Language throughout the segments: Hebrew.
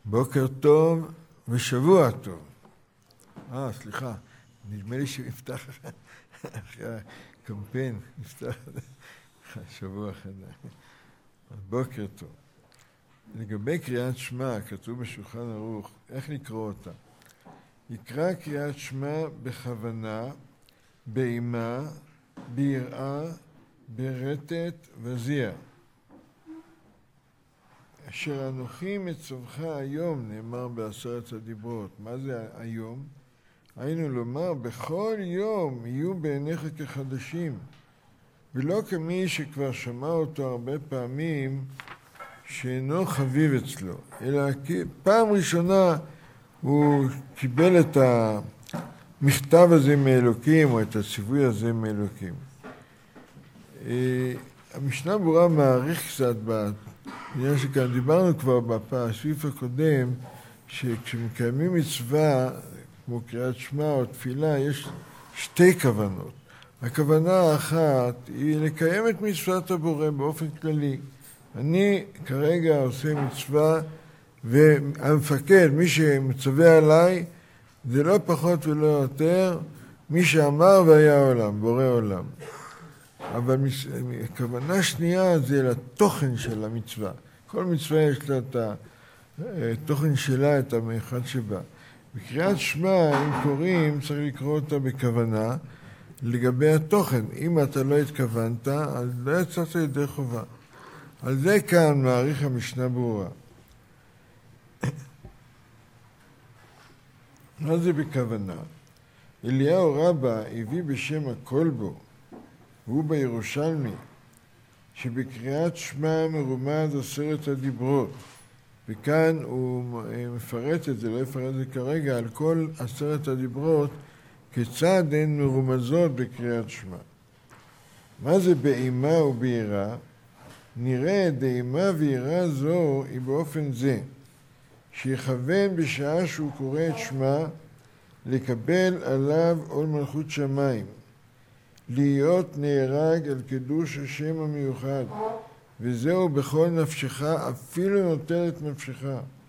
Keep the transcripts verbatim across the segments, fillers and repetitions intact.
בוקר טוב ושבוע טוב. אה, סליחה, נדמה לי שנפתח אחרי הקמפיין, נפתח שבוע חדש. בוקר טוב. לגבי קריאת שמע, כתוב בשולחן ערוך, איך לקרוא אותה? יקרא קריאת שמע בכוונה, באימה, ביראה, ברטט וזיע. אשר אנוכי מצווך היום, נאמר בעשרת הדיברות. מה זה היום? היינו לומר, בכל יום יהיו בעיניך כחדשים, ולא כמי שכבר שמע אותו הרבה פעמים שאינו חביב אצלו, אלא פעם ראשונה הוא קיבל את המכתב הזה מאלוקים, או את הציווי הזה מאלוקים. המשנה ברורה מעריך קצת בעניין שכאן דיברנו כבר בסעיף הקודם, שכשמקיימים מצווה כמו קריאת שמע או תפילה, יש שתי כוונות. הכוונה האחת היא לקיים את מצוות הבורא באופן כללי. אני כרגע עושה מצווה, והמפקד, מי שמצווה עליי, זה לא פחות ולא יותר, מי שאמר והיה עולם, בורא עולם. אבל הכוונה שנייה זה לתוכן של המצווה. כל מצווה יש לה את התוכן שלה, את המיוחד שבה. בקריאת שמע, אם קוראים, צריך לקרוא אותה בכוונה לגבי התוכן. אם אתה לא התכוונת, אז לא יצאת ידי חובה. על זה כאן מעריך המשנה ברורה. מה זה בכוונה? אליהו רבא הביא בשם הכל בו, הוא בירושלמי, שבקריאת שמע מרומז עשרת הדיברות, וכאן הוא מפרט את זה, לא יפרט את זה כרגע, על כל עשרת הדיברות, כיצד הן מרומזות בקריאת שמע. מה זה באימה וביראה? נראה דאימה ויראה זו היא באופן זה, שיכוון בשעה שהוא קורא את שמע, לקבל עליו עול מלכות שמיים, להיות נהרג על קידוש השם המיוחד, וזהו בכל נפשך, אפילו נוטל את נפשך.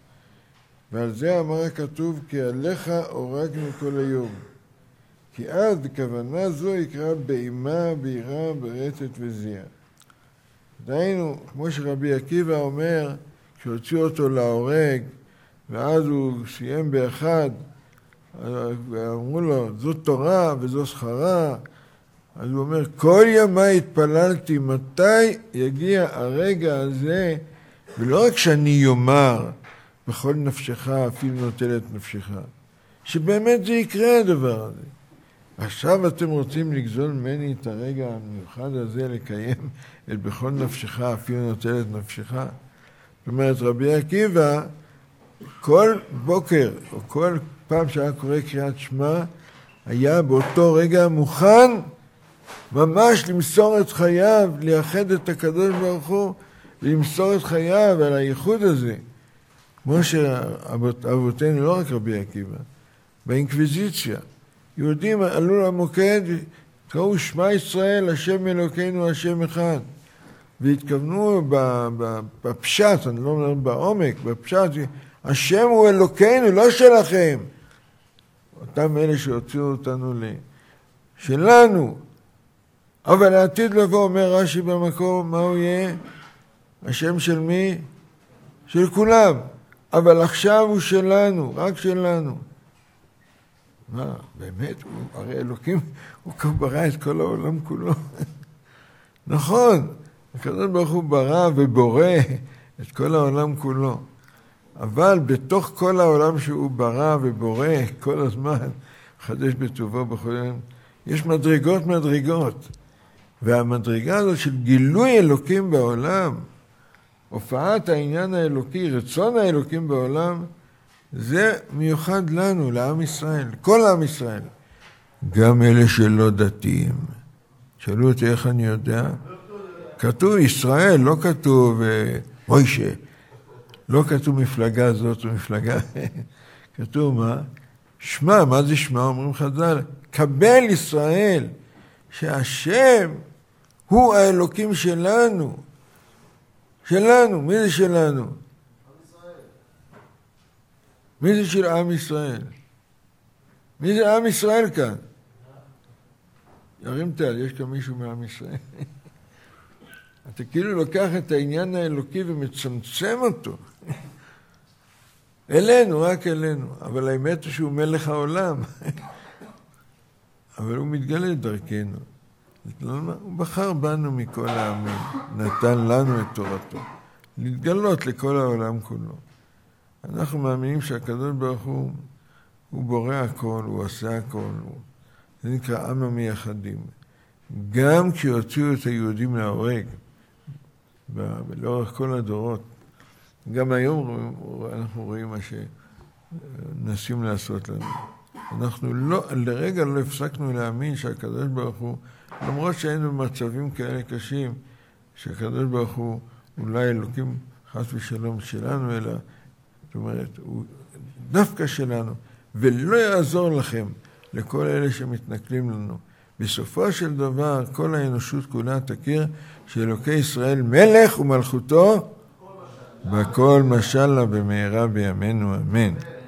ועל זה אמר הכתוב, כי עליך הורגנו כל היום. כי אז בכוונה זו יקרא באימה, ביראה, ברטט וזיע. דהיינו, כמו שרבי עקיבא אומר, כשהוציאו אותו להורג, ואז הוא סיים באחד, אמרו לו, זו תורה וזו שכרה, אז הוא אומר, כל ימי התפללתי, מתי יגיע הרגע הזה, ולא רק שאני יאמר, בכל נפשך, אפילו נוטל את נפשך, שבאמת זה יקרה הדבר הזה. עכשיו אתם רוצים לגזול ממני את הרגע המיוחד הזה, לקיים את בכל נפשך, אפילו נוטל את נפשך. זאת אומרת, רבי עקיבא, כל בוקר, או כל פעם שהיה קורא קריאת שמע, היה באותו רגע מוכן ממש למסור את חייו, לייחד את הקדוש ברוך הוא, ולמסור את חייו על הייחוד הזה. כמו שאבותינו, לא רק רבי עקיבא, באינקוויזיציה, יהודים עלו למוקד, קראו שמע ישראל, השם אלוקינו, השם אחד. והתכוונו בפשט, אני לא אומר בעומק, בפשט, השם הוא אלוקינו, לא שלכם. אותם אלה שהוציאו אותנו ל... שלנו. אבל העתיד לבוא, אומר רש"י במקום, מה הוא יהיה? השם של מי? של כולם. אבל עכשיו הוא שלנו, רק שלנו. מה, באמת? הוא, הרי אלוקים, הוא כבר ברא את כל העולם כולו. נכון, הקדוש ברוך הוא ברא ובורא את כל העולם כולו. אבל בתוך כל העולם שהוא ברא ובורא כל הזמן, חדש בטובו בכל יום, יש מדרגות מדרגות. והמדרגה הזאת של גילוי אלוקים בעולם, הופעת העניין האלוקי, רצון האלוקים בעולם, זה מיוחד לנו, לעם ישראל, כל עם ישראל. גם אלה שלא דתיים. שאלו אותי איך אני יודע? כתוב ישראל, לא כתוב מוישה. לא כתוב מפלגה זאת ומפלגה. כתוב מה? שמע, מה זה שמע? אומרים חז"ל, קבל ישראל, שהשם הוא האלוקים שלנו. שלנו, מי זה שלנו? מי זה של עם ישראל? מי זה עם ישראל כאן? ירים תל, יש כאן מישהו מעם ישראל. אתה כאילו לוקח את העניין האלוקי ומצמצם אותו. אלינו, רק אלינו. אבל האמת הוא שהוא מלך העולם. אבל הוא מתגלה דרכנו. הוא בחר בנו מכל העמים. נתן לנו את תורתו. להתגלות לכל העולם כולו. אנחנו מאמינים שהקדוש ברוך הוא, הוא בורא הכל, הוא עושה הכל. הוא... זה נקרא עם המייחדים. גם כשהוציאו את היהודים להורג, לאורך כל הדורות, גם היום אנחנו רואים מה שנסים לעשות לנו. אנחנו לא, לרגע לא הפסקנו להאמין שהקדוש ברוך הוא, למרות שהיינו במצבים כאלה קשים, שהקדוש ברוך הוא אולי אלוקים חס ושלום שלנו, אלא, זאת אומרת, הוא דווקא שלנו, ולא יעזור לכם לכל אלה שמתנכלים לנו. בסופו של דבר, כל האנושות כולה תכיר שאלוקי ישראל מלך ומלכותו בכל משל לה במהרה בימינו, אמן.